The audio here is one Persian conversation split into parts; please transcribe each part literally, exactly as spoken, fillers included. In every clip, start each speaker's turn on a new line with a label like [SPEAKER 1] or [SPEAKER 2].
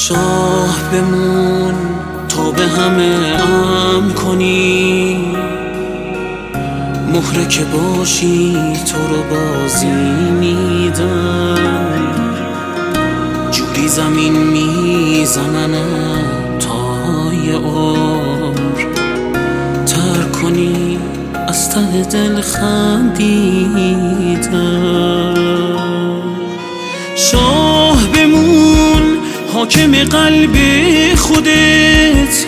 [SPEAKER 1] شاه بمون تا به همه امر کنی، مهره که باشی تو رو بازی میدن، جوری زمین میزنن تا یه عمر ترک کنی از ته دل خندیدن. شاه بمون حاکم قلب خودت،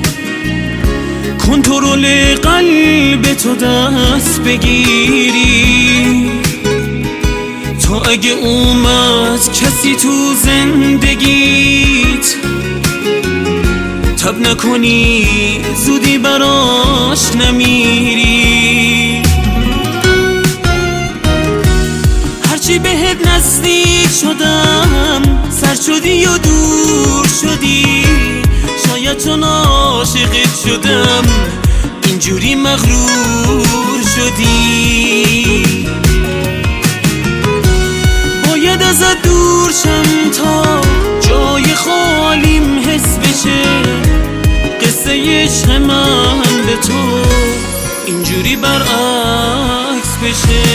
[SPEAKER 1] کنترل قلب تو دست بگیری، تا اگه اومد کسی تو زندگیت تب نکنی زودی براش نمیری. هرچی بهت نزدیک شدم سر شدی و دور شدی، شاید چون عاشقت شدم اینجوری مغرور شدی. باید ازت دور شم تا جای خالیم حس بشه، قصه عشق من به تو اینجوری برعکس بشه.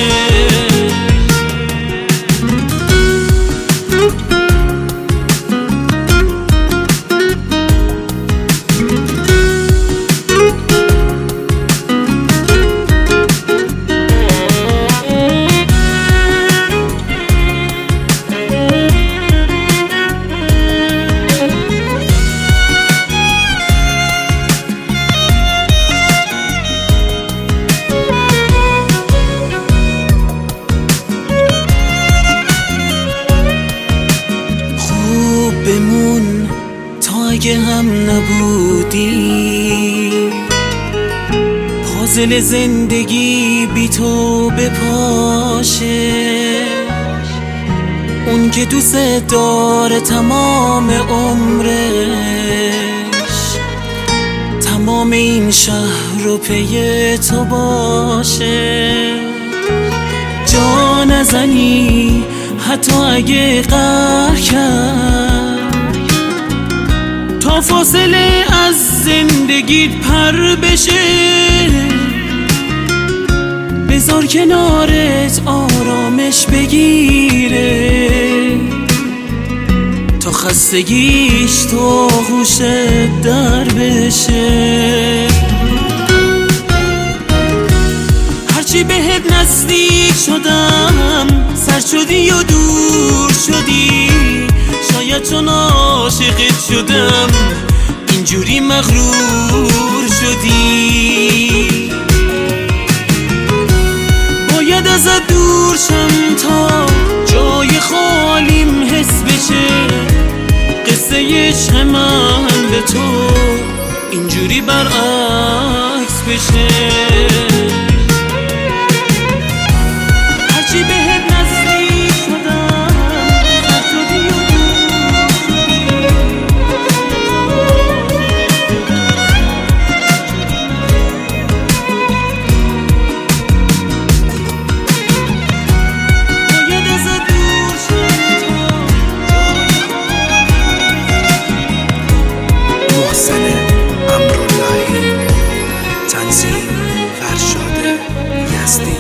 [SPEAKER 1] بمون تا اگه هم نبودی، پازل زندگی بی تو بپاشه. اون که دوست داره تمام عمرش تمام این شهر رو پی تو باشه. جا نزنی حتی اگه قهر کرد، تا فاصله از زندگیت پر بشه. بذار کنارت آرامش بگیره، تا خستگیش تو هوشت در بشه. هرچی بهت نزدیک شدم سر شدی و دور شدی، شاید چون عاشقت شدم اینجوری مغرور شدی. باید ازت دور شم تا جای خالیم حس بشه، قصه عشق من به تو اینجوری برعکس بشه.
[SPEAKER 2] تنظیم فرشاد یزدی.